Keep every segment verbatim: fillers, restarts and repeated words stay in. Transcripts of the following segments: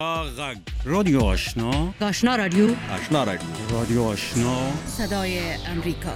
غږ رادیو آشنا آشنا رادیو آشنا رادیو رادیو آشنا صدای امریکا.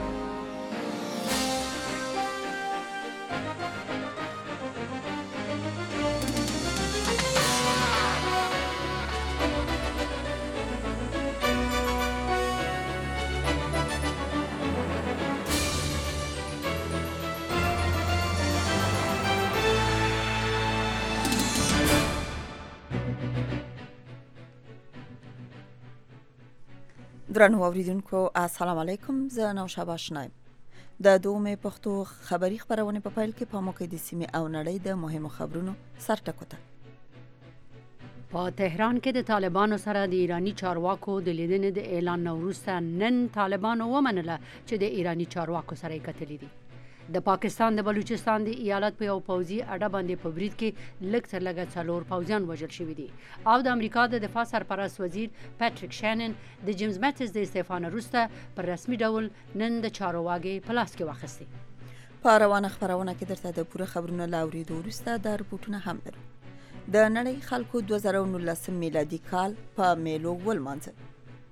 درنو اوریدونکو السلام علیکم. زه نوشابه آشنا یم. د دومې پښتو خبری خبرونه په پیل کې په موقع د سیمې او نړۍ د مهمو خبرونو سرټکو ته. په تهران کې د طالبانو سره د ایرانی چارواکو د لیدنې د اعلان وروسته نن طالبانو ومنله چې د ایرانی چارواکو سره یې کتلې دي. د پاکستان د بلوچستان د ایالت په یو پوځي اډه باندې په برید کې لږ تر لږه څلور پوځیان وژل شوي دي او د امریکا د دفاع سرپرست وزیر پټریک شانن د جیمز میټس د استعفا وروسته پر رسمي ډول نن د چارو واګې په لاس کې واخیستي. په روانه خبرونه کې درته د پوره خبرونو لاوریدو وروسته د رپورټونه هم لرو. د نړۍ خلکو دوه زره نولس میلادي کال په میلو ولمانځه.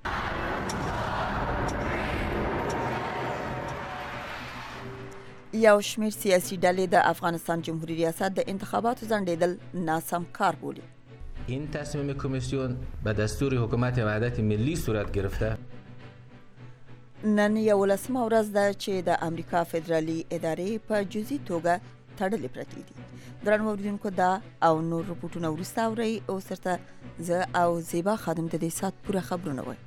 یو شمیر سیاسي ډلې د افغانستان جمهوریت ریاست د انتخاباتو ځنډیدل ناسم کار بولي. این تصمیم کمیسیون به دستور حکومت وحدت ملی صورت گرفته. نن یولسمه ورځ ده چې د امریکا فدرالي ادارې په جزئی توګه تړلې پرتې دي. درنو اوریدونکو دا او نور رپورټونه وروسته اورئ. اوس درته زه او زیبا خادم د دې سات پوره خبرونه وایم.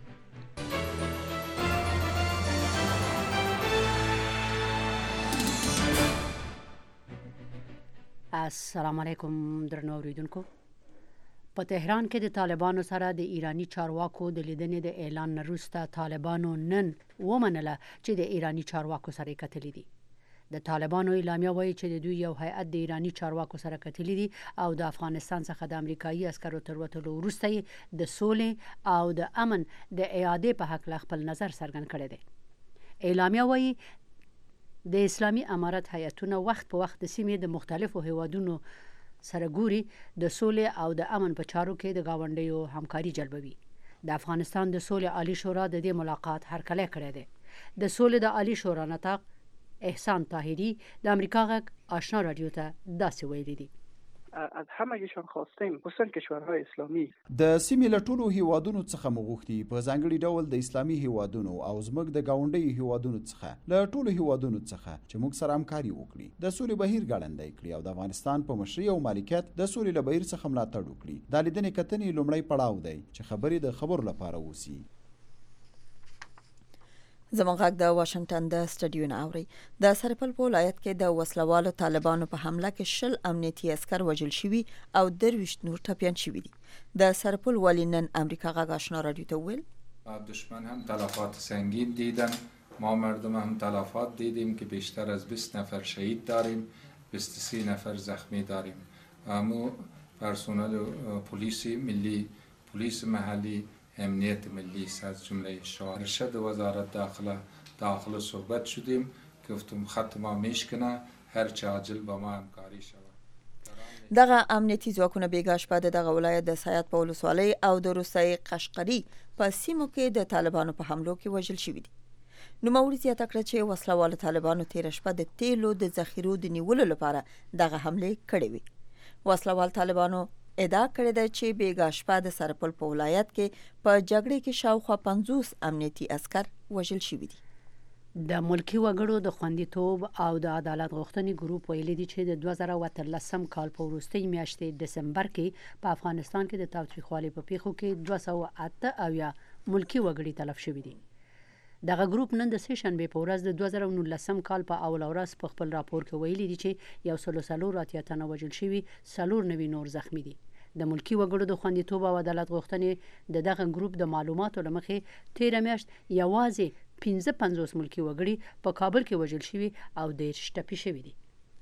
السلام علیکم درنو اوریدونکو. په تهران کې د طالبانو سره د ایرانی چارواکو د لیدنې د اعلان وروسته طالبانو نن ومنله چې د ایرانی چارواکو سره یې کتلې دي. د طالبانو اعلامیه وایي چې د دوی یو هیئت د ایرانی چارواکو سره کتلې دي او د افغانستان څخه د امریکایي عسکرو تر وتلو وروسته د سولې او د امن د اعادې په حق خپل نظر څرګند کړی دی. اعلامیه وایي د اسلامي امارت هیئتونه وخت په وخت د سیمې د مختلفو هیوادونو سره ګوري د سولې او د امن په چارو کې د گاونډیو همکاري جلبوي. د افغانستان د سولې عالی شورا د دې ملاقات هرکلی کړی دی. د سولې د عالی شورا نطاق احسان طاهری د امریکا غږ آشنا رادیو ته داسې ویلي دي. از همه‌شان خواستیم خصوصا کشورهای اسلامی د سیمې له ټولو هیوادونو څخه مغوښتي په ځانګړي ډول د اسلامي هیوادونو او زموږ د گاونډي هیوادونو څخه له ټولو هیوادونو څخه چې موږ سره همکاري وکړي، د سولې بهیر ګړندی کړي او د افغانستان په مشرۍ او مالکیت د سولې له بهیر څخه ملاتړ وکړي. د لیدنې کتنې لومړی پړاو دی چې خبرې د خبرو لپاره وسی. زموږ غږ د واشنگټن د سټډیو نه اوري. د سرپل په ولایت کې د وسلوالو طالبانو په حمله کې شل امنیتي عسکر وژل شوي او درویشت نور ټپیان شوي دي. د سرپل والی نن امریکا غږ آشنا رادیو ته ویل دشمن هم تلفات سنگین دیدن، ما مردم هم تلفات دیدیم که بیشتر از بیست نفر شهید داریم، بیست و سه نفر زخمی داریم. اما پرسنل پلیس ملی، پلیس محلی، امنیت ملی از جمله شهر ارشد وزارت داخله داخل صحبت شدیم، گفتم خط ما میشکنه هر چه عاجل با ما همکاری شود. دغه امنیتي ځواکونه بیګا شپه د دغه ولایت د سیات په ولسوالۍ او د روسي قشقري په سیمو کې د طالبانو په حملو کې وژل شوي دي. نوموړي زیاته کړه چې وسلوالو طالبانو تیر شپه د تیلو د ذخیرو د نیولو لپاره دغه حمله کړې وي. وسلوال طالبانو ادعا کړې ده چې بیګا شپه د سرپل په ولایت کې په جګړې کې شاوخوا پنځوس امنیتي عسکر وژل شوي دي. د ملکی وګړو د خوندیتوب او د عدالت غوښتنې ګروپ ویلي دي چې د دوه زره اتلسم کال په وروستۍ میاشتې دسمبر کې په افغانستان کې د تاوتریخوالي په پیښو کې دوه سوه اته اویا ملکی وګړي تلف شوي دي. دغه ګروپ نن د سه شنبه په ورځ د دوه زره نولسم کال په اول ورځ په خپل راپور کې ویلي دي چې یو سل څلور اتیا تنه وژل شوي، څلور نوي نور زخمی دي. د ملکی وګړو د خوندیتوب او عدالت غوښتنې د دغه ګروپ د معلوماتو لمخې تیر میاشت یوازې پنځه پنځوس ملکی وګړي په کابل کې وژل شوي او دېرش ټپي شوي دي.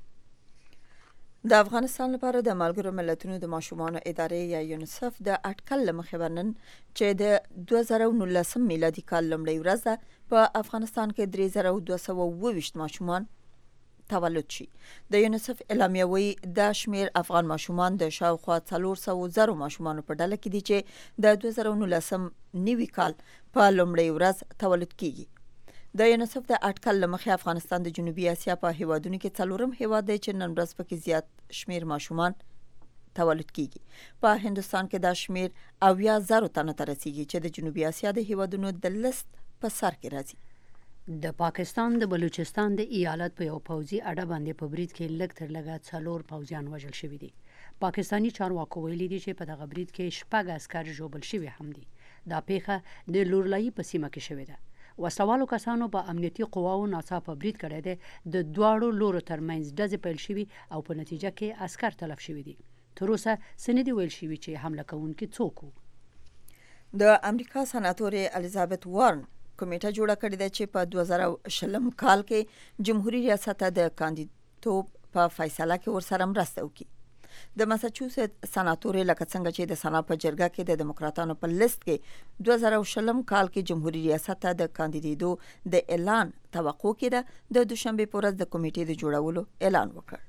د افغانستان لپاره د ملګرو ملتونو د ماشومانو ادارې یا یونیسف د اټکل لمخې ورنن چې د دوه زره نولسم میلادي کال لومړۍ ورځ په افغانستان کې درې زره دوه سوه اووه ویشت ماشومان تولد شي. د یونیسف اعلامیه وایي دا شمیر افغان ماشومان د شاوخوا څلور سوه زرو ماشومانو په ډله کې دي چې د دوه زره نولسم نوي کال په لومړۍ ورځ تولد کیږي. د یونیسف د اټکل له مخې افغانستان د جنوبي اسیا په هیوادونو کې څلورم هیواد دی چې نن ورځ پکې زیات شمیر ماشومان تولد کیږي. په هندستان کې دا شمیر اویا زرو تنه ته رسیږي چې د جنوبي اسیا د هیوادونو د لست په سر کې راځي. د پاکستان د بلوچستان د ایالت په یو پوځي اډه باندې په برید کې لږ تر لږه څلور پوځیان وژل شوي دي. پاکستاني چارواکو ویلي دي چې په دغه برید کې شپږ عسکر ژوبل شوي هم دي. دا پیښه د لورلایي په سیمه کې شوې ده. وسلوالو کسانو په امنیتي قواو ناڅاپه برید کړی دی. د دواړو لورو ترمنځ ډزې پیل شوي او په نتیجه کې عسکر تلف شوي دي. تر اوسه څه نه دي ویل شوي چې حمله کوونکي څوک وو. د امریکا سناتورې الیزابت وارن کمیټه جوړه کړې ده چې په دوه زره شلم کال کې جمهوریت ریاست د کاندیدوب په فیصله کې ورسره مرسته وکړي. د ماساچوسټ سناتورې لکه څنګه چې د سنا په جرګه کې د دموکراتانو په لیست کې دوه زره شلم کال کې جمهوریت ریاست د کاندیدېدو د اعلان توقع کړه، د دوشنبه په ورځ د کمیټې د جوړولو اعلان وکړ.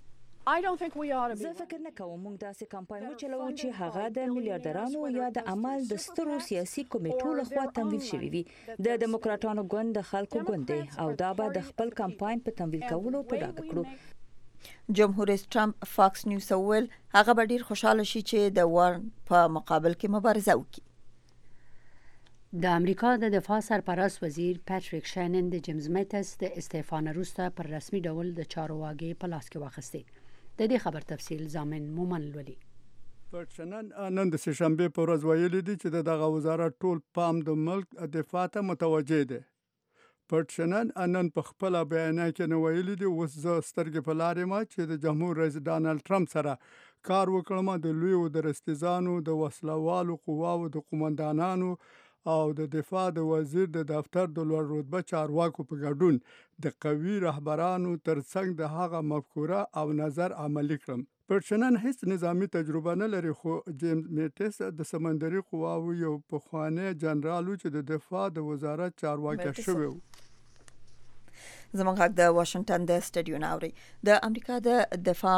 زه فکر نه کوم موږ داسې کمپاین وچلوو چې هغه د میلیاردرانو یا د عمل د سترو سیاسي کمیټو لخوا تمویل شوی وي. د دموکراتانو ګوند د خلکو ګوند دی او دا به د خپل کمپاین په تمویل کولو په ډاګه کړو. جمهور رئیس ټرمپ فاکس نیوز ویل هغه به ډیر خوشاله شي چې د وارن په مقابل کې مبارزه وکړي. د امریکا د دفاع سرپرست وزیر پاتریک شانن د جیمز میټس د استعفا نه وروسته پر رسمي ډول د چارو واګې په لاس کې واخیسته. د دې خبر تفصیل زامن مومن لولي. پټشنن نن د سهشنبه په ورځ ویلي دي چې دغه وزارت ټول پام د ملک دفاع ته متوجه دی. پټشنن نن په خپل بیان کې نو ویلي دي اوس زه سترګې په لارې ما چې د جمهور رئیس ډانلډ ټرمپ سره کار وکړم د لویو درستیزانو د وسلوالو قواو د قومندانانو او د دفاع د وزیر د دفتر د لوړ رتبه چارواکو په ګډون د قوي رهبرانو ترڅنګ د هغه مفکوره او نظر عملي کړم. پټشنن هیڅ نظامی تجربه نه لري، خو جیمز میټس د سمندري قواو یو پخوانی جنرال چې د دفاع د وزارت چارواکي شوی و. زموږ حق د واشنگټن د سټډیو ناوري د امریکا د دفاع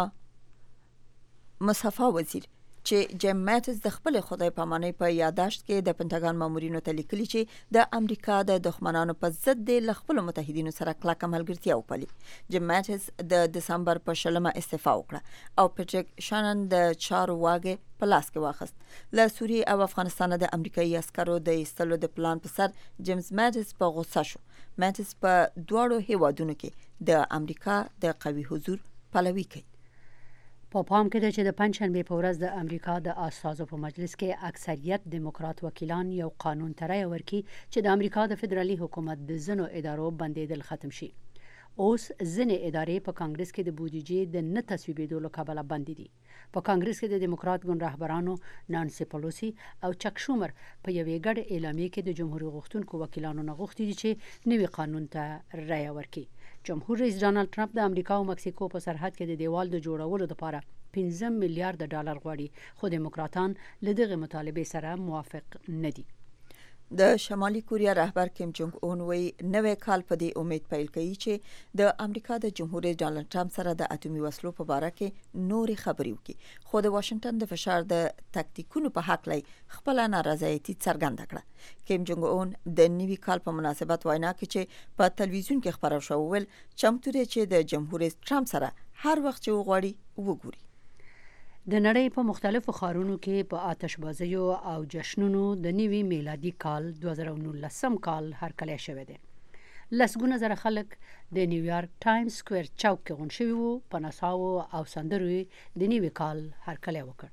مصطفی وزیر چې جیم میټس د خپل خدای پامانۍ په یاداشت کې د پنټاګان مامورینو ته لیکلي چې د امریکا د دښمنانو په ضد د خپل متحدینو سره کلکه ملګرتیا وپالي. جیم میټس د دسمبر په شلمه استعفا وکړه او پټریک شانن د چارو واګې په لاس کې واخیست. له سوریې او افغانستان د امریکایي عسکرو د ایستلو د پلان په سر جیمز میټس په غوسه شو. میټس په دواړو هیوادونو کې د امریکا د قوي حضور پلوي کوي. په پام کې ده چې د پنځشنبه په ورځ د امریکا د اساسو په مجلس کې اکثریت دیموکرات وکیلان یو قانون ترای ورکي چې د امریکا د فدرالي حکومت د ځینو ادارو بندیدل ختم شي. اوس ځینې ادارې په کانګرس کې د بودیجې د نه تصویبېدو له کبله بندي دي. په کانګرس کې د دیموکرات ګوند رهبرانو نانسي پلوسی او چک شومر په یوې ګډه اعلامیه کې د جمهوریت غوښتونکو وکیلانو نه غوښتي دي چې نوي قانون ته رایه ورکړي. جمهور رئیس ډانلډ ټرمپ د امریکا او مکسیکو په سرحد کې د دیوال د جوړولو لپاره پنځه میلیارډ ډالر غواړي، خو دیموکراتان له دغه مطالبې سره موافق نه دي. د شمالي کوریا رهبر کیم جونګ اون وی نوې کال په دې امید پیل کوي چې د امریکا د جمهور رئیس ډانلډ ټرمپ سره د اټومي وسلو په اړه کې نورې خبرې وکړي، خو د واشنگټن د فشار د تکتیکونو په حق لای خپل نارضایتي څرګنده کړه. کیم جونګ اون د نوي کال په مناسبت وینا کې چې په تلویزیون کې خبرو شو ول چمتو دی چې د جمهور رئیس ټرمپ سره هر وخت چې وغواړي وګوري. د نړۍ په مختلفو ښارونو کې په آتشبازیو او جشنونو د نوي میلادي کال دوه زره نولسم کال هرکلی شوی دی. لسګونه زره خلک د نیویارک ټایمز سکویر چوک کې غونډ شوي وو، په نڅاو او سندرو د نوي کال هرکلی وکړ.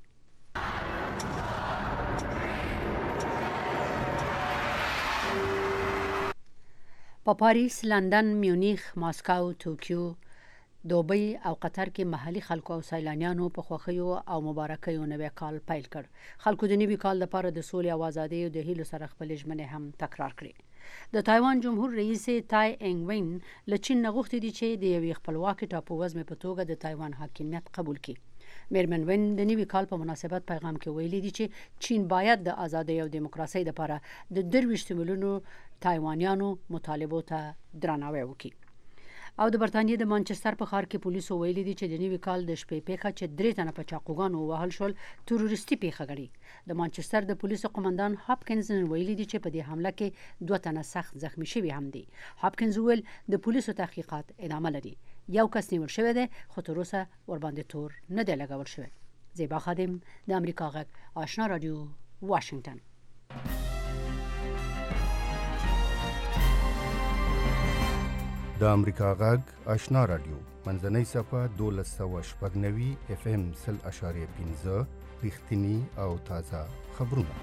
په پاریس، لندن، میونیخ، ماسکو، توکیو، دوبۍ او قطر کې محلي خلکو او سیلانیانو په خوښیو او مبارکیو نوی کال پیل کړ. خلکو د نوي کال لپاره د سولې او ازادۍ او د هیلو سره خپل ژمنې هم تکرار کړې. د تایوان جمهور رئیس تای انګ وین له چین نه غوښتي دي چې د یوې خپلواکې ټاپووزمې په توګه د تایوان حاکمیت قبول کړي. میرمن وین د نوي کال په مناسبت پیغام کې ویلي دي چې چین باید د ازادۍ او دیموکراسۍ لپاره د درویشت میلیونو تایوانیانو مطالبو ته درناوی وکړي. او د برتانیې د مانچستر په ښار کې پولیسو ویلي دي چې د نوي کال د شپې پیښه چې درې تنه په چاقوګانو وهل شول تروریستي پیښه ګڼي. د مانچستر د پولیسو قومندان هاپکینز ویلي دي چې په دې حمله کې دوه تنه سخت زخمی شوي هم دي. هاپکینز ویل د پولیسو تحقیقات ادامه لري. یو کس نیول شوی دی خو تر اوسه ورباندې تور نه دی لګول شوی. زیبا خادم د امریکا غږ آشنا رادیو واشنگتن. د امریکا غږ آشنا رادیو منځنۍ صفحه دولس سوه شپږ نوي اف ام سل اشاریه پنځه رښتیني او تازه خبرونه.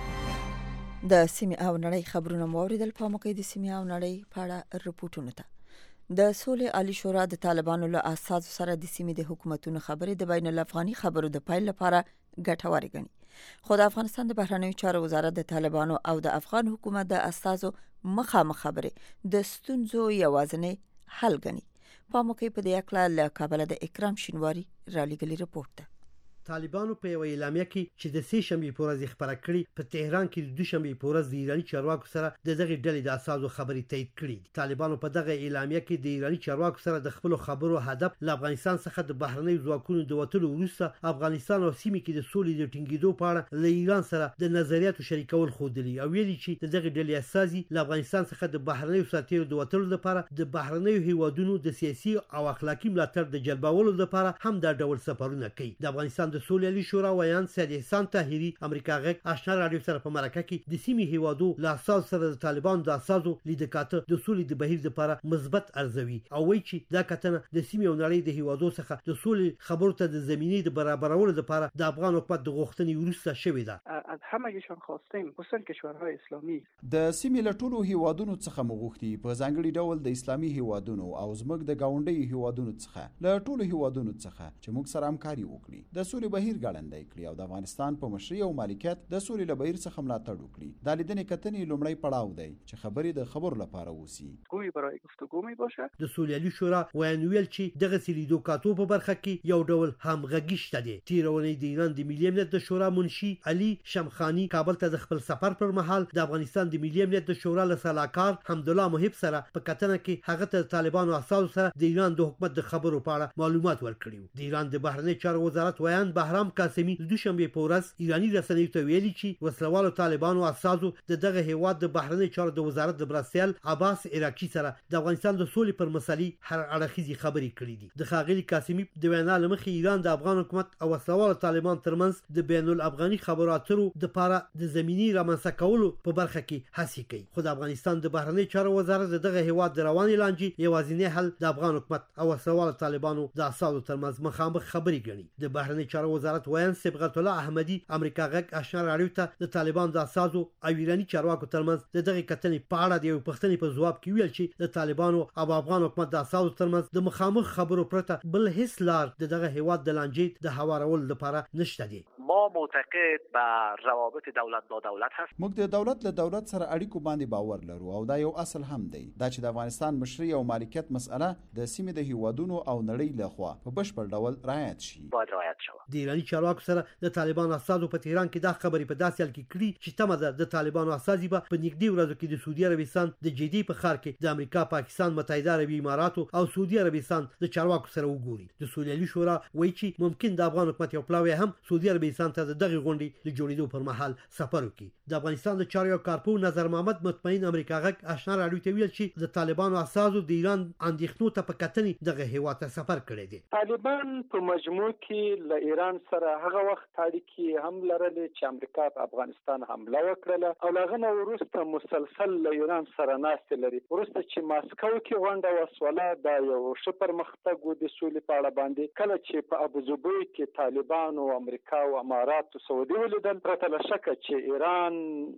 د سیمې او نړۍ خبرونه مو اوریدل. په موقع د سیمې او نړۍ په اړه رپورټونه ته د سولې عالی شورا د طالبانو له اساسو سره د سیمې د حکومتونو خبرې د بین الافغاني خبرو د پیل لپاره ګټورې ګڼي. خو د افغانستان د بهرنیو چارو وزارت د طالبانو او د افغان حکومت د اساسو مخامخ خبرې د ستونزو یوازینی حل ګڼي. په موقع په دې اړه له کابل د اکرام شینواری را لېږلي رپورټ ده. طالبانو په یو اعلامیه کې چې د سې شنبې په ورځ خبره کړې په تهران کې د دوشنبې په ورځ د ایراني چارواکو سره د دغه ډلې د اساسو خبرې تایید کړې. طالبانو په دغه اعلامیه کې د ایراني چارواکو سره د خپل خبرو هدف له افغانستان څخه د بهرنیو ځواکونو د وټلو وروسته افغانستان او سیمې کې د سولې د ټینګېدو په اړه له ایران سره د نظریاتو شریکول خوندلي او ویلي چې د دغه ډلې اساسي له افغانستان څخه د بهرنیو ساتیرو د وټلو لپاره د بهرنیو هیوادونو د سیاسي او اخلاقی ملاتړ د جلبولو لپاره هم دا ډول سفرونه کوي. د افغانستان د سولې عالی شورا ویان سید احسان طاهری امریکا غږ آشنا رادیو سره په مرکه کې د سیمې هیوادو له اساس سره د طالبانو د اساسو لیدکاته د سولې د بهیر لپاره مثبت ارزوي او وایي چې دا کتنه د سیمې او نړۍ د هیوادو څخه د سولې خبرو ته د زمینې د برابرولو لپاره د افغان حکومت د غوښتنې وروسته شوې ده. از همه‌شان خواستیم خصوصا کشورهای اسلامی د سیمې له ټولو هیوادونو څخه مغوښتي په ځانګړي ډول د اسلامي هیوادونو او زموږ د گاونډي هیوادونو څخه له ټولو هیوادونو څخه چې موږ سره همکاري وکړي د سولې بهیر ګړندی کړي او د افغانستان په مشرۍ او مالکیت د سولې له بهیر څخه ملاتړ وکړي. د لیدنې کتنې لومړی پړاو دی چې خبرې د خبرو لپاره وسی. گوی برای گفتگو می باشه. د سولې عالی شورا ویل چې دغه سلیدو کاتو په برخه کې یو ډول همغږي شته دي. تیرونی د ایران د ملي امنیت د شورا منشي علي شمخانی کابل ته د خپل سفر پر مهال د افغانستان د ملي امنیت د شورا له سلاکار حمدالله محب سره په کتنه کې هغه ته طالبانو اساسو سره د ایران د حکومت د خبرو په اړه معلومات ورکړي. د ایران د بهرنی چارو وزارت ویان بهرام قاسمی د دوشنبې په ورځ ایرانی رسنیو ته ویلي چې وسلوالو طالبانو اساسو د دغه هیواد د بهرنی چارو د وزارت د برسل عباس عراقي سره د افغانستان د سولې پر مسلې هر اړخیزي خبرې کړې دي. د خاغلی قاسمی د وینا لمخې ایران د افغان حکومت او وسلوالو طالبان ترمنځ د بین الافغاني خبرو اترو د لپاره د زمینی رامنځته کولو په برخه کې هڅې کوي. خو د افغانستان د بهرنی چارو وزارت دغه هیواد د رواني لانجې یوازینی حل د افغان حکومت او وسلوالو طالبانو د اساسو ترمنځ مخامخ خبرې ګڼي. د بهرنی چارو وزارت ویان صبغت الله احمدی امریکا غږ آشنا رادیو ته د طالبان د اساسو او ایرانی چارواکو ترمنځ د دغه کتنې په اړه د یو پښتني په ځواب کې ویل چې د طالبانو او افغان حکومت د اساسو ترمنځ د مخامخ خبرو پرته بل هیڅ لار د دغه هیواد د لانجې د هوارولو لپاره نشته دي. ما معتقد به روابط دولت با دولت هست. موږ د دولت له دولت سره اړیکو باندې باور لرو او دا یو اصل هم دی. دا چې د افغانستان مشرۍ او مالکیت مسأله د سیمې د هیوادونو او نړۍ له خوا په بشپړ ډول رعایت شي. باید رعایت شي. د ایرانی چارواکو سره د طالبان اساسو په تهران کې دا خبرې په داسې حال کې کړي چې تمه ده د طالبانو اساسي به په نږدې ورځو کې د سعودي عربستان د جدي په ښار کې د امریکا، پاکستان، متحده عربي اماراتو او سعودي عربستان د چارواکو سره وګوري. د سولې عالی شورا وایي چې ممکن د افغان حکومت یو پلاوی هم سعودي عربستان ته دغه غونډې د جوړېدو پر مهال سفر وکړي. د افغانستان د چارو کارپو نظر محمد مطمئن امریکا غږ آشنا رادیو ته ویل چې د طالبانو اساسو د ایران اندېښنو ته په کتنې دغه هیواد ته سفر کړی دی. طالبان په مجموع کې له ایران سره هغه وخت اړیکې هم لرلې چې امریکا په افغانستان حمله وکړه او هغه نو وروسته مسلسل له ایران سره ناست لري. وروسته چې ماسکو کې غونډه وسوله دا یو ښه پرمختګ و د سولې په اړه باندې. کله چې په ابوظبي کې طالبان او امریکا او امارات او سعودي ولیدل پرته له شکه چې ایران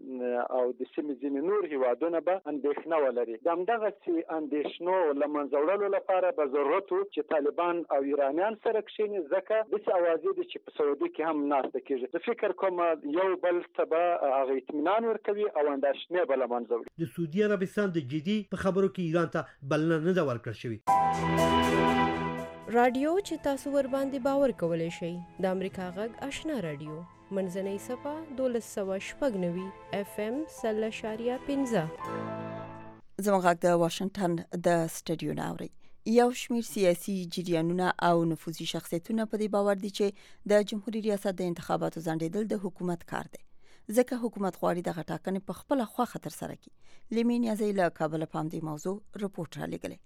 او د سیمې ځینې نور هیوادونه به اندېښنه ولري. د همدغسې اندېښنو له منځه وړلو لپاره به ضرورت و چې طالبان او ایرانیان سره کښېني، ځکه داسې اوازې دي چې په سعودي کې هم ناسته کېږي. زه فکر کوم یو بل ته به هغه اطمینان ورکوي او اندېښنې به له منځه وړي. د سعودي عربستان د جدي په خبرو کې ایران ته بلنه نه ده ورکړل شوې. رادیو چې تاسو ور باندې باور کولای شئ د امریکا غږ آشنا رادیو منځنۍ صفه دولس سوه شپږ نوي اف ام سل اشاریه پنځه. زموږ غږ د واشنگټن د سټډیو نه اوري. یو شمیر سیاسي جریانونه او نفوذي شخصیتونه په دې باور دي چې د جمهوریت ریاست د انتخاباتو ځنډېدل د حکومت کار دی، ځکه حکومت غواړي دغه ټاکنې په خپله خوښه ترسره کړي. لیمې نیازی له کابله په همدې موضوع رپورټ رالیږلی.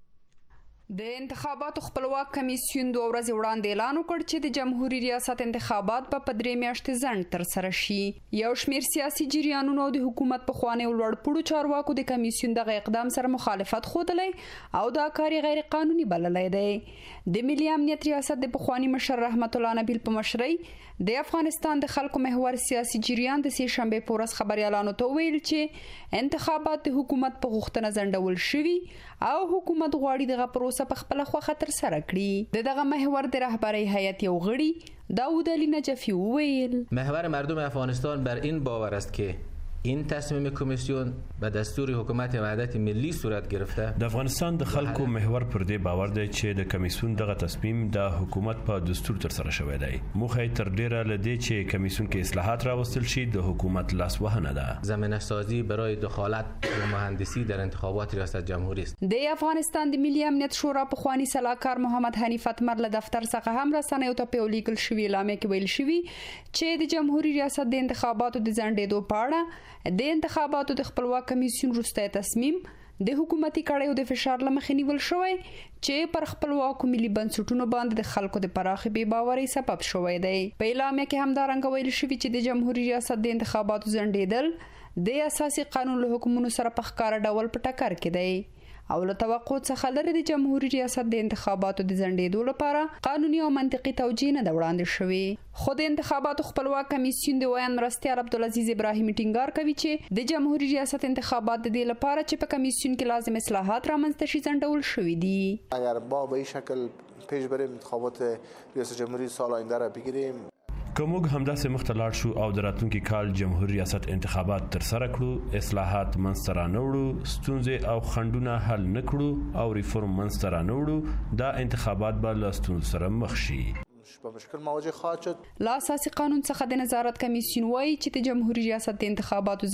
د انتخاباتو خپلواک کمیسیون دوه ورځې وړاندې اعلان وکړ چې د جمهوریت ریاست انتخابات په درې میاشتې ځنډ ترسره شي. یو شمیر سیاسي جریانونو او د حکومت په خوانې لوړپوړو چارواکو د کمیسیون دغه اقدام سره مخالفت ښودلی او دا کار غیر قانوني بللی دی. د ملي امنیت ریاست د پخواني مشر رحمت الله نبیل په مشرۍ د افغانستان د خلکو محور سیاسي جریان د سې شنبې په ورځ خبریالانو ته ویل چې انتخابات د حکومت په غوښتنه ځنډول شوي او حکومت غواړي دغه پروسه په خپله خوښه ترسره کړي. د دغه محور د رهبرۍ هیئت یو غړي داود علی نجفی وویل محور مردم افغانستان بر این باور است که این تصمیم کمیسیون به دستور حکومت وحدت ملی صورت گرفته. د افغانستان د خلکو محور پر دې باور دی چې د کمیسیون دغه تصمیم د حکومت په دستور تر سره شوی دی. موخه تر ډیره لدی چې کمیسیون کې اصلاحات راوستل شي د حکومت لاس وهنه ده. زمینه سازی برای دخالت و مهندسی در انتخابات ریاست جمهوری است. د افغانستان د ملي امنیت شورا په خواني صلاحکار محمد حنیف اتمر له دفتر څخه هم رسنیو ته په لیکل شوی اعلامیه کې ویل شوی چې د جمهوریت ریاست د انتخاباتو د ځنډېدو په اړه د انتخاباتو د خپلواک کمیسیون وروستی تصمیم د حکومتي کړیو د فشار له مخې نیول شوی چې پر خپلواکو ملي بنسټونو باندې د خلکو د پراخې بې باورۍ سبب شوی دی. په اعلامیه کې همدارنګه ویل شوي چې د جمهوریت ریاست د انتخاباتو ځنډېدل د اساسي قانون له حکمونو سره په ښکاره ډول په ټکر کې دی او له توقع څخه لري د جمهوریت ریاست د انتخاباتو د ځنډېدو لپاره قانوني او منطقي توجیه نه ده وړاندې شوې. خو د انتخاباتو خپلواک کمیسیون د ویان مرستیال عبدالعزیز ابراهیمي ټینګار کوي چې د جمهوریت ریاست انتخابات د دې لپاره چې په کمیسیون کې لازم اصلاحات رامنځته شي ځنډول شوي دي. اگر ما به این شکل پیش بریم انتخابات ریاست جمهوری سال آینده را بگیریم که موږ همداسې مخته لاړ شو او د راتلونکي کال جمهوریت ریاست انتخابات ترسره کړو، اصلاحات منځته رانوړو، ستونزې او خنډونه حل نه کړو او ریفورم منځته رانوړو، دا انتخابات به له ستونزو سره مخ شي. با مشکل مواجه خواهد شد. لا اساسي قانون څخه د نظارت کمیسیون وایي چې د جمهوریت ریاست د انتخاباتو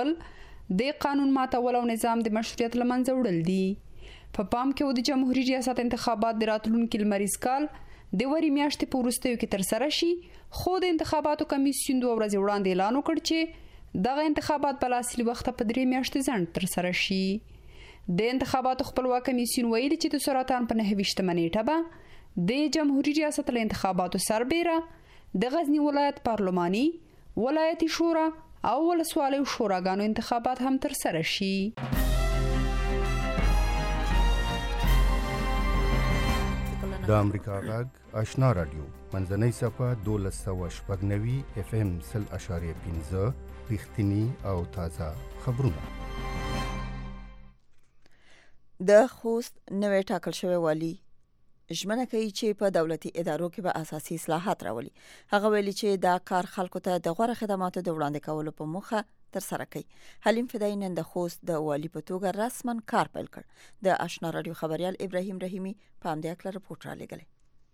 ځنډول د قانون ماتول او نظام د مشروعیت له منځه وړل دي. په پام کې د جمهوریت ریاست انتخابات د راتلونکي لمریز کال د وری میاشتې په وروستیو کې ترسره شي، خو د انتخاباتو کمیسیون دوه ورځې وړاندې اعلان وکړ چې دغه انتخابات په اصلي وخت په درې میاشتې ځنډ ترسره شي. د انتخاباتو خپلواک کمیسیون ویلي چې د سرطان په نهه ویشتمه نیټه به د جمهوریت ریاست له انتخاباتو سربیره د غزنی ولایت پارلماني، ولایتي شورا او ولسوالیو شوراګانو انتخابات هم ترسره شي. د امریکا غږ آشنا رادیو منځنۍ صفه دولس سوه شپږ نوي اف ام سل اشاریه پنځه رښتینی او تازه خبرونه. د خوست نوې ټاکل شوی والی ژمنه کوي چې په دولتي ادارو کې به اساسي اصلاحات راولي. هغه ویلي چې دا کار خلکو ته د غوره خدماتو د وړاندې کولو په موخه ترسره کوي. حلیم فدایي نن د خوست د والی په توګه رسما کار پیل کړ. د آشنا رادیو خبریال ابراهیم رحیمی په همدې اړه رپورټ رالیږلی.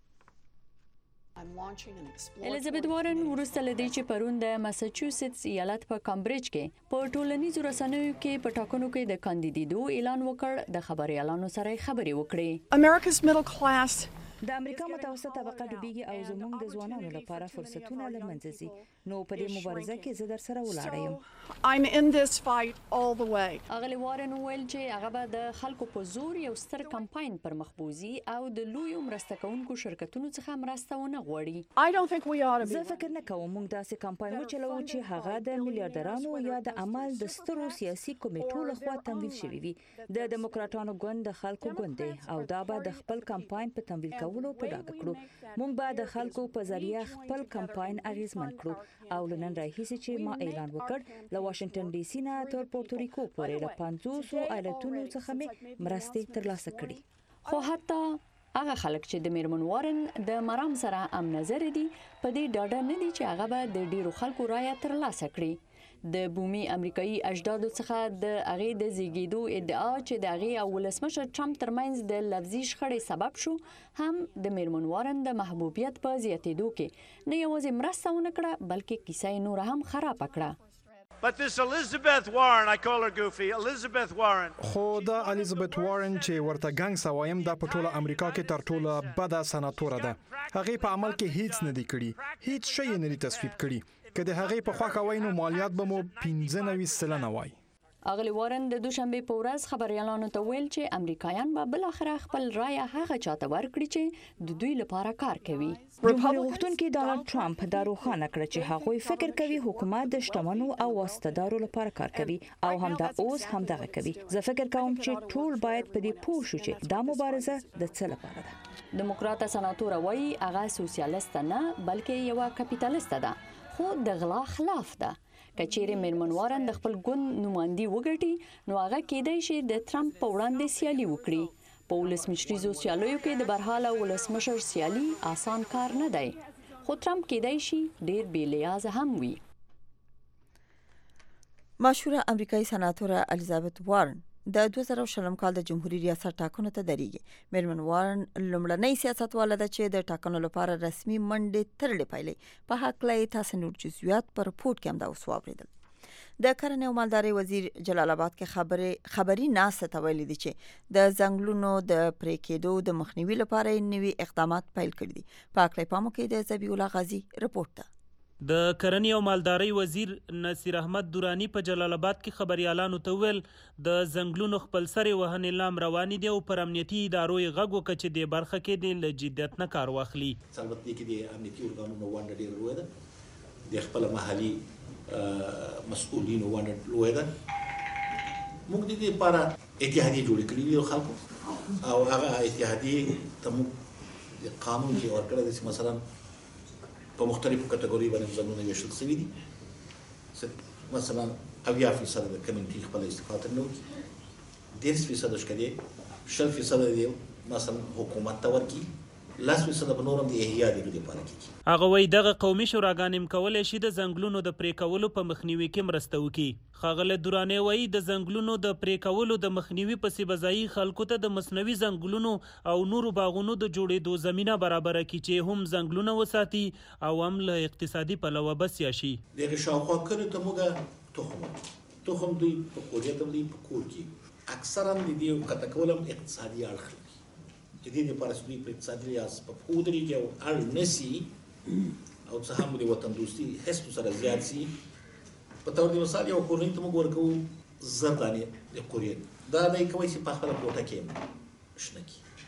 الیزابت وارن ورسته لدی چې پرون د ماساچوسټس ایالت په کمبریج کې په ټولنیزو رسنیو کې په ټاکنو کې د کاندیدېدو اعلان وکړ. د خبريالانو سره خبرې وکړې. America's middle class د امریکا متوسطه طبقه ډوبېږي او زموږ د ځوانانو لپاره فرصتونه له منځه ځي. نو په دې مبارزه کې زه در سره ولاړ یم. I'm in this fight all the way. اغلی وارن ویل چې هغه به د خلکو په زور یو ستر کمپاین پر مخ بوزي او د لوی مرسته کوونکو شرکتونو څخه مرسته ونه غواړي. I don't think we ought to be. زه فکر نه کوم موږ داسې کمپاین وچلو چې هغه د میلیارډرانو یا د عمل د سترو سیاسي کمیټو لخوا تمویل شوی وي. د دیموکراتانو ګوند د خلکو ګوند دی او دا به د خپل کمپاین په تمویل کولو په ډاګه کړو. موږ به د خلکو په ذریعہ خپل کمپاین اغیزمن کړو او لنن راهیسې چې ما اعلان وکړ له واشنگټن ډي سي نه تر پورتوریکو پورې له پنځوسو ایالتونو څخه مې مرستې ترلاسه کړي. خو حتی هغه خلک چې د میرمن وارن د مرام سره ام نظر دي په دې ډاډه نه دي چې هغه به د ډیرو خلکو رایه ترلاسه کړي. د بومي امریکایي اجدادو څخه د هغې د زیږېدو ادعا چې د هغې او ولسمشر ټرمپ ترمنځ د لفظي شخړې سبب شو هم د میرمن وارن د محبوبیت په زیاتېدو کې نه یوازې مرسته ونه کړه بلکې کیسه یې نوره هم خرابه کړه. But this Elizabeth Warren, I call her goofy, Elizabeth Warren. خو دا الیزابت وارن چې ورته ګنګ سوایم د پټوله امریکا کې تر ټوله بده سناتوره ده. هغه په عمل کې هیڅ نه دی کړی، هیڅ شی نه دی تصویب کړی. که د هغه په خوا کوي نو مالیات به مو پنځه نوي سلنه وای. اغلی وارن د دوشنبه په ورځ خبريالانو ته ویل چې امریکایان به بل اخر خپل رائے هغه چاته ورکړي چې د دوی لپاره کار کوي. جمهوریت غوښتونکي ډانلډ ټرمپ دا روښانه کړ چې هغه فکر کوي حکومت د شتمنو او واسطه‌دارو لپاره کار کوي او همدا اوس هم دغه کوي. زه فکر کوم چې ټول باید په دې پوه شو چې دا مبارزه د څه لپاره ده. دموکرات سناتور وایي هغه سوسیالیست نه بلکې یو کاپیټالیست ده، خو د غلا خلاف ده. کچېرې میرمن وارن د خپل ګوند نمائندګي وګټي نو هغه کېدای شي د ترامپ په وړاندې سیالي وکړي. په ولسمشریزو سیالیو کې د برحاله ولسمشر سیالي آسان کار نه دی، خو ترامپ کېدای شي ډېر بې لیازه هم وي. مشهوره امریکایي سناتوره الیزابت وارن د دوه زره شلم کال د جمهوریت ریاست ټاکنو ته درېږي. میرمن وارن لومړنۍ سیاستواله ده چې د ټاکنو لپاره رسمي منډې ترلې پایلې. په هکله یې تاسو نور جزئیات پر پورت کې هم دا اوس واورېدل. د کرنې او مالدارۍ وزیر جلال آباد کې خبرې خبري ناسته ته ویلي دي چې د ځنګلونو د پرې کېدو د مخنیوي لپاره نوي اقدامات پیل کړي دي. په هکله پامو کې د زبی الله غازی رپورټ ده. د کرنې او مالدارۍ وزیر نصیر احمد دورانی په جلال آباد کې خبريالانو ته ویل د زنګلونو خپلسري وهنې لام روانې دي او پر امنیتي ادارو یې غږ وکړ چې د برخه کې د لجدیت نه کار واخلي. البته کې د امنیتي ارګانونو ونډه ډېره لویه ده، د خپل محلي مسؤلینو ونډه لویه ده. موږ د دې لپاره اتحادیې جوړې کړې دي خلکو او هغه اتحادیې ته موږ د قانون کې ورکړی ده چې مثلا په مختلفو کټګوري باندې ځانونه ویشل شوي دي. مثلا اویا فیصد د کمیونټي خپل استفاده نه وکړي، دېرش فیصد شکدي، شل فیصد دی مثلا حکومت ته ورکړي، لاس فیصد په نورم د احیا دی لپاره کیږي. هغه وایي دغه قومي شوراګانې کولی شي د ځنګلونو د پرې کولو په مخنیوي کې مرسته وکړي. ښاغلی دورانی وایي د ځنګلونو د پرې کولو د مخنیوي پسې به ځایي خلکو ته د مصنوعي ځنګلونو او نورو باغونو د جوړېدو زمینه برابره کړي چې هم ځنګلونه وساتي او هم له اقتصادي پلوه بسیا شي. دغه شاوخوا کلیو ته موږ تخم تخم دوی په کوریا ته دوی په کور کې اکثرا د دې قطع کول هم اقتصادي اړخ لري. د دې لپاره چې دوی په اقتصادي لحاظ په پوه ودرېږي او اړ نه سي او څه هم د وطن دوستي حس سره زیات سي. په تور د مثال یو کورنۍ ته موږ ورکوو زر دانې د کوریا، دا دی کولی چې په خپله کوټه کې شنه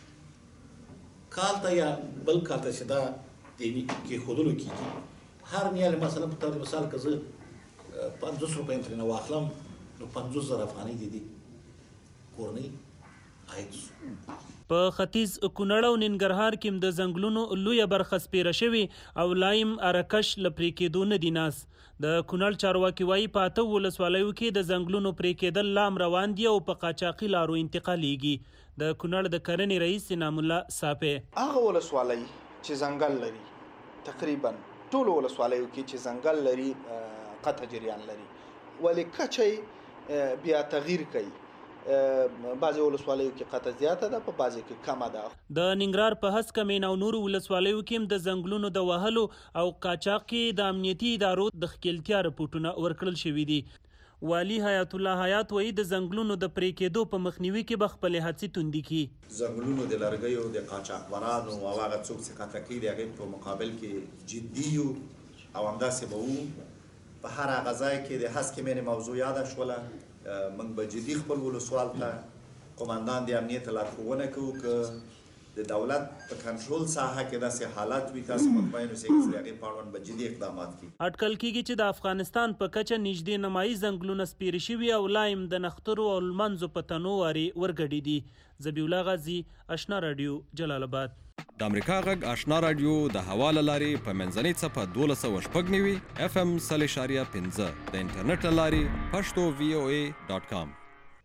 کړي. کال ته یا بل کال ته چې دا د کېښودلو کېږي، هر میاشت مثلا په تور د مثال که زه پنځوس روپۍ ترېنه واخلم نو پنځوس زره افغانۍ د دې کورنۍ عاید شو. په ختیځ کونړ او ننګرهار کې د ځنګلونو لویه برخه سپیره شوې او لایم ارکش له پرې کېدو نه دي ناست. د کونړ چارواکي وایي په اته ولسوالیو کې د ځنګلونو پرې کېدل لام روان دي او په قاچاقي لارو انتقالیږي. د کونړ د کرنې رئیس انعام الله ساپې هغه ولسوالۍ چې ځنګل لري تقریبا ټول ولسوالیو کې چې ځنګل لري قطع جریان لري، ولې کچې بیا تغییر کوي. بعضی ولسوالیو کې قطع زیاته ده، په بعضی کې کمه ده. د ننګرهار په هسکه مین او نورو ولسوالیو کې هم د ځنګلونو د وهلو او قاچاق کې د امنیتي ادارو د ښکیلتیا رپورټونه ورکړل شوي دي. والي حیات الله حیات وایي د ځنګلونو د پرې کېدو په مخنیوي کې به خپلې هڅې توندې کړي. ځنګلونو د لرګیو د قاچاقبرانو او هغه څوک چې قطع کوي د هغې په مقابل کې جدي یو او همداسې به وو. په هر هغه ځای کې د هسکې مینې موضوع یاده شوله، موږ به جدي خپل ولسوال ته قماندان د امنیت لارښوونه کوو که د دولت په کنټرول ساحه کې داسې حالات وي تاسو مطمئن اوسئ چې د هغې په اړوند به جدي اقدامات کړي. اټکل کېږي چې د افغانستان په کچه نږدې نیمایي ځنګلونه سپیره شوي او لایم د نښترو او لمنځو په تنو وارې ورګډې دي. ذبیح الله غازي، اشنا راډیو، جلال آباد. د امریکا غږ آشنا راډیو د هوا له لارې په منځنۍ څپه دولس سوه شپږ نوي اف ام سل اشاریه پنځه د انټرنیټ له لارې پښتو وی او ای ډاټ کام.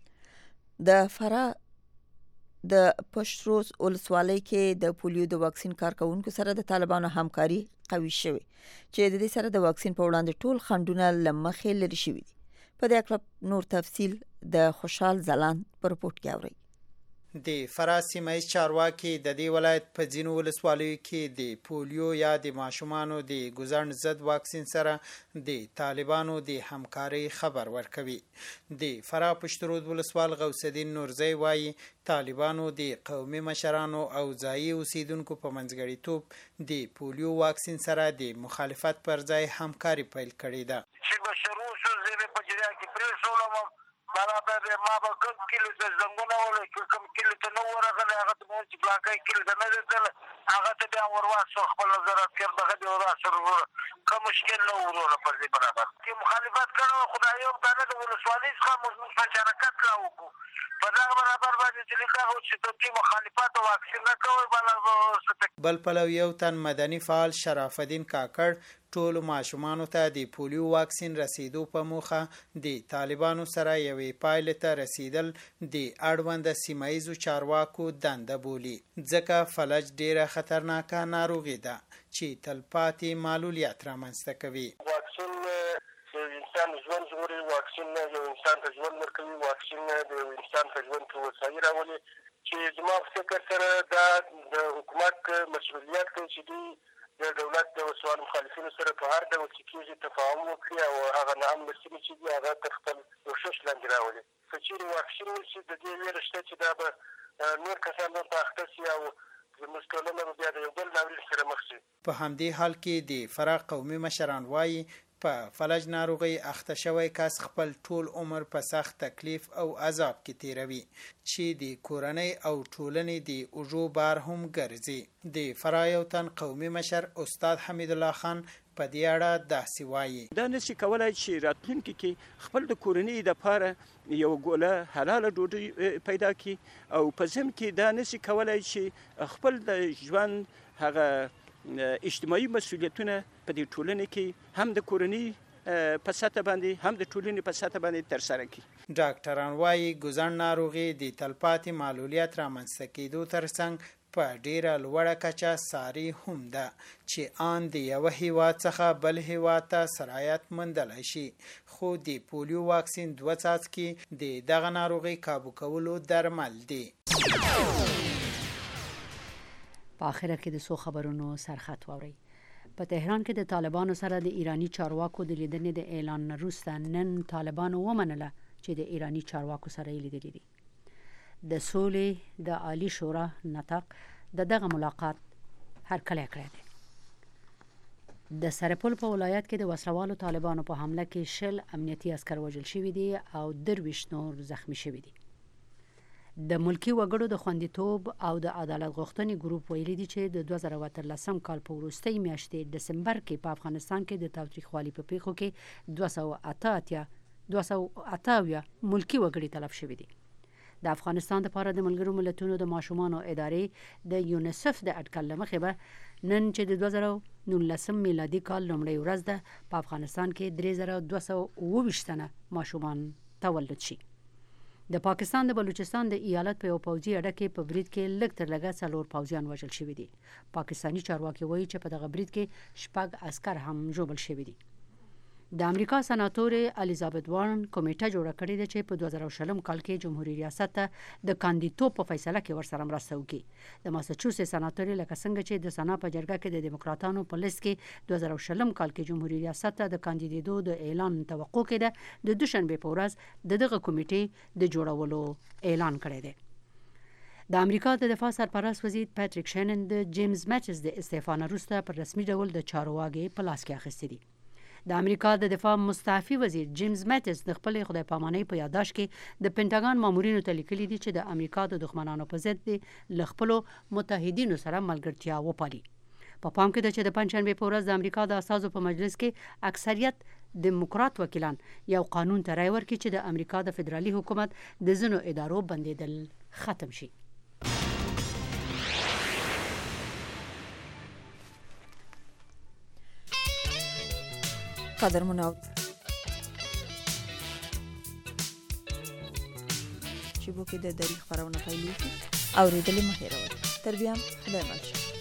د فراه د پشتروس ولسوالۍ کې د پولیو د واکسین کارکونکو سره د طالبانو همکاري قوي شوې چې د دې سره د واکسین په وړاندې ټول خنډونه له مخې لرې شوي دي. په دې اړه نور تفصیل د خوشحال ځلاند په رپورټ کې اورئ. د فراه سیمه چارواکي د دې ولایت په ځینو ولسوالیو کې د پولیو یا د ماشومانو د ګزن ضد واکسین سره د طالبانو د همکارۍ خبر ورکوي. د فراه پشترود ولسوال غوث الدین نورزی وایي طالبانو د قومي مشرانو او ځایي اوسیدونکو په منځګړیتوب د پولیو واکسین سره د مخالفت پر ځای همکاري پیل کړې ده. برابر ما به کوم کلی ته زنګونه ولې کوم کلی ته نو ورغلی هغه ته مو چې بلاکای کلی ته نه دی هغه ته بیا ورواسو خپل زراعت کړ دغه دی وراسو کوم مشکل نه وروره پر دې برابر کې مخالفت کړو خدای یو دانه د ولسوالۍ څخه مشارکت راوکړو په دغه برابر باندې چې دا او چې د مخالفت او واکسین نه کوي بل بل پلو یو تن مدني فعال شرف الدین کاکړ ټولو ماشومانو ته د پولیو واکسین رسیدو په موخه د طالبانو سره یوې پایلې ته رسیدل د اړوند سیمه ییزو چارواکو دنده بولي ځکه فلج ډیره خطرناکه ناروغي ده چې تلپاتې معلولیت رامنځته کوي. واکسین د انسان ژوند ژغوري، واکسین یو انسان ته ژوند ورکوي، واکسین د انسان په ژوند کې هوساینه راولي چې زما په فکر سره دا د حکومت مسؤلیت دی چې دوی د دولت د وسوال مخالفینو سره په هر ډول چې کېږي تفاهم وکړي او هغه ناامنه سیمې چې دي هغه تر خپل کوښښ لاندې راولي. که چېرې واکسین وشي د دې ویره شته چې دا به نور کسان به په اخته سي او زموږ ټولنه به بیا د یو بل ناورین سره مخ شي. په همدې حال کې د فراه قومي مشران وایي په فلج ناروغي اخته شوی کس خپل ټول عمر په سخت تکلیف او عذاب کې تیروي چې د کورنۍ او ټولنې د اوجو بار هم ګرځي. د فراه یو تن قومي مشر استاد حمید الله خان په دې اړه داسې وایي دا نشي کولای چې راتلونکي کې خپل د کورنۍ لپاره یو ګوله حلاله ډوډۍ پیدا کړي او په ځم کې دا نشي کولای چې خپل د ژوند هغه اجتماعي مسؤلیتونه په دې ټولنه کې هم د کورنۍ په سطح باندې هم د ټولنې په سطح باندې ترسره کړي. ډاکټران وایي ګزن ناروغي د تلپاتې معلولیت رامنځته کېدو ترڅنګ په ډیره لوړه کچه ساري هم ده چې آن د یو هیواد څخه بل هیواد ته سرایت موندلی شي، خو د پولیو واکسین دوه څاڅکي د دغه ناروغي کابو کولو درمل دي. په آخره کې د سو خبرونو سرخط واوري. په تهران کې د طالبانو سره د ایرانی چارواکو د لیدنې د اعلان وروسته نن طالبانو ومنله چې د ایرانی چارواکو سره یې لیدلي دي. د سولې د عالی شورا نطق د دغه ملاقات هرکلی کړی دی. د سرپل په ولایت کې د وسلوالو طالبانو په حمله کې شل امنیتي عسکر وژل شوي دي او درویشت نور زخمی شوي دي. د ملکی وګړو د خوندیتوب او د عدالت غوښتنې ګروپ ویلي دي چې د دوه زره اتلسم کال په وروستۍ میاشتې دسمبر کې په افغانستان کې د تاوتریخوالي په پیښو کې دوه سوه اته اویا ملکی وګړي تلف شوي دي. د افغانستان لپاره د ملګرو ملتونو د ماشومانو ادارې د یونیسف د اټکل له مخې به نن چې د دوه زره نولسم میلادي کال لومړۍ ورځ ده په افغانستان کې درې زره دوه سوه اووه ویشت تنه ماشومان تولد شي. د پاکستان د بلوچستان د ایالت په یو پوځي اډه کې په برید کې لږ تر لږه څلور پوځیان وژل شوي دي. پاکستاني چارواکي وایي چې په دغه برید کې شپږ عسکر هم ژوبل شوي دي. د امریکا سناتور الیزابت وارن کمیټه جوړه کړې ده چې په دوه زره شلم کال کې جمهوریت ریاست ته د کاندیدوب په فیصله کې ورسره مرسته وکړي. د ماساچوسټس سناتور لکه څنګه چې د سنا په جرګه کې د دیموکراتانو په لیست کې دوه زره شلم کال کې جمهوریت ریاست ته د کاندیدېدو د اعلان توقع کېده، د دوشنبه په ورځ د دغه کمیټې د جوړولو اعلان کړی دی. د امریکا د دفاع سرپرست وزیر پاتریک شینن د جیمز میټس د استعفا نه وروسته په رسمي ډول د چارواکي په لاس کې اخیستی دي. د امریکا د دفاع مستعفي وزیر جیمز میټس د خپل خدای پامانۍ په یادداشت کې د پینټاګان مامورینو ته لیکلي دي چې د امریکا د دښمنانو په ضد د خپلو متحدینو سره ملګرتیا وپالي. په پام کې ده چې د پنځشنبه په ورځ د امریکا د اساسو په مجلس کې اکثریت دیموکرات وکیلان یو قانون ته رای ورکړي چې د امریکا د فدرالي حکومت د ځینو ادارو بندیدل ختم شي. قدر مناو چې بو کې د دری خبرونه پیلېږي او ریډلې مهیروي تر بیا خدای مل